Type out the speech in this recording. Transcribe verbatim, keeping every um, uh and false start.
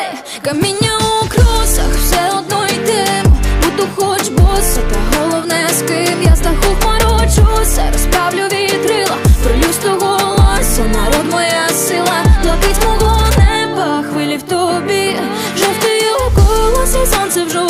каміння у кросах, все одно йтим. Буду хоч боса, та головне з ким. Я з даху хмарочуся, розправлю вітрила, пролю з того волосся, народ моя сила. Блакить мого неба, хвилі в тобі, жовтий у колосі, сонце в жовтій.